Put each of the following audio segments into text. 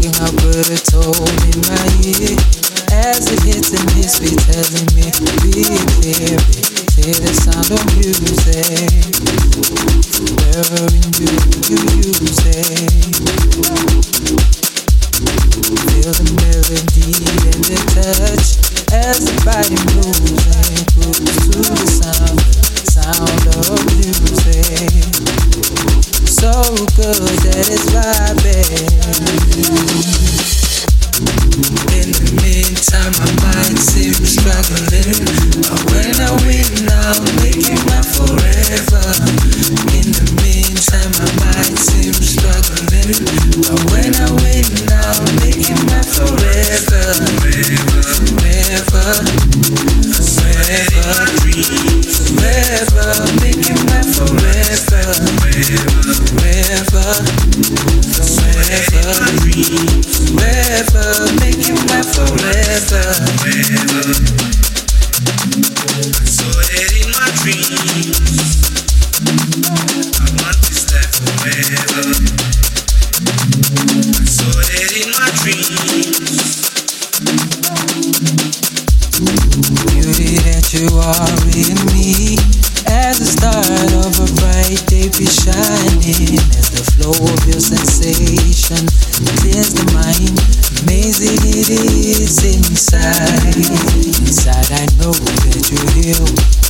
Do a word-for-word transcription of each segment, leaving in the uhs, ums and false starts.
talking, I put a tone in my ear. As it hits and hits me, telling me, be clear, hear the sound of music. Forever in you, you, you say. Feel the melody and the touch as the body moves and grooves to the sound, sound of music. So good that it's vibing. In the meantime, my mind seems struggling. But when I win, I'll make it my forever. In the meantime, my mind seems struggling. But when I win, I'll make it my forever. Forever, forever, forever, make it my forever. Forever, forever, forever, make it my forever. I saw it in my dreams. I want this life forever. I saw it in my dreams. Beauty that you are in me, as the start of a bright day be shining, as the flow of your sensation clears the mind. Amazing it is inside. Inside I know that you heal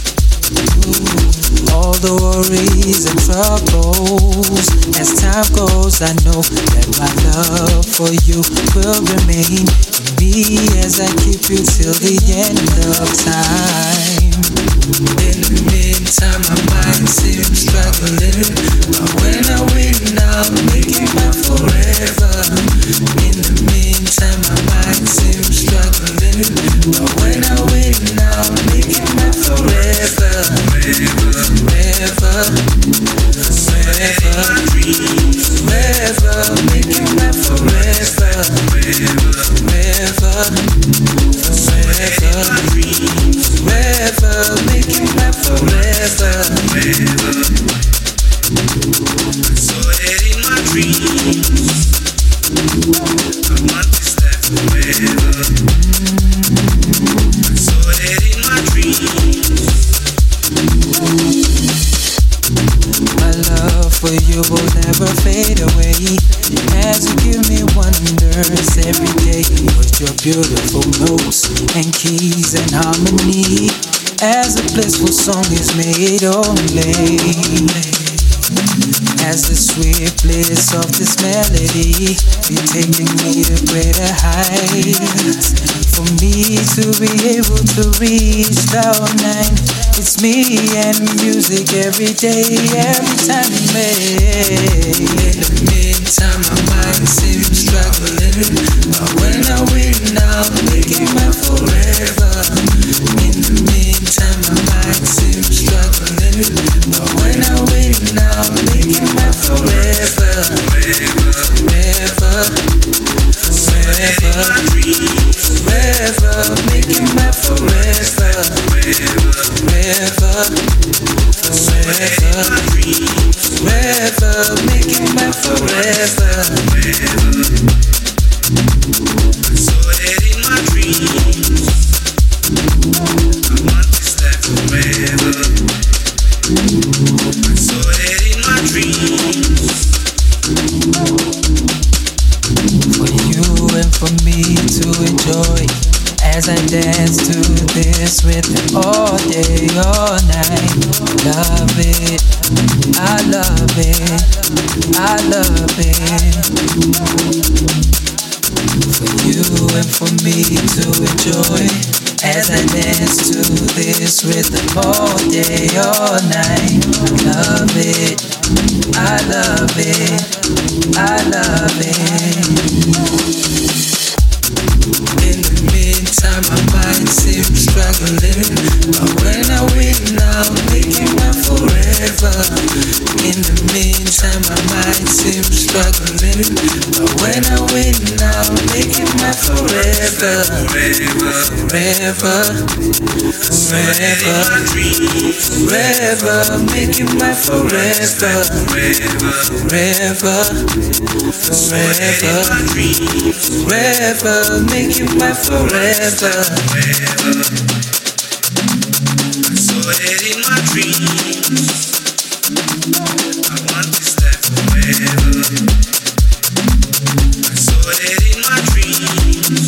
all the worries and troubles. As time goes, I know that my love for you will remain in me as I keep you till the end of time. In the meantime, my mind seems struggling. But when I win, I'll make it my forever. In the meantime, my mind seems struggling. But when I win, I'll make it my forever. Forever, forever, forever, make it my forever. Forever, forever, forever, make it my forever. I saw it in my dreams. I want this life forever. I saw it in my dreams. My love for you will never fade away, as you give me wonders every day with your beautiful notes and keys and harmony, as a blissful song is made only. As the sweet bliss of this melody be taking me to greater heights, for me to be able to reach cloud nine. It's me and music every day, every time we make. In the meantime, my mind seems struggling. But when I win, I'll make it my forever. In the meantime, my mind seems struggling. But when I win, I'll make it my forever. Forever, forever, forever, make it my forever. Forever, forever, forever, make it my forever. I saw it in my dreams. I want this life forever. I saw it in my dreams. For you and for me to enjoy, as I dance to this rhythm all day, all night. Love it, I love it, I love it. For you and for me to enjoy, as I dance to this rhythm all day, all night. Love it, I love it, I love it. In the meantime, meantime my mind seems struggling. But when I win, I'll make it my forever. In the meantime my mind seems struggling. But when I win, I'll make it my forever. Forever, forever, forever, make it my forever. Forever, forever, forever, make it my forever. I saw it in my dreams. I want this life forever. I saw it in my dreams.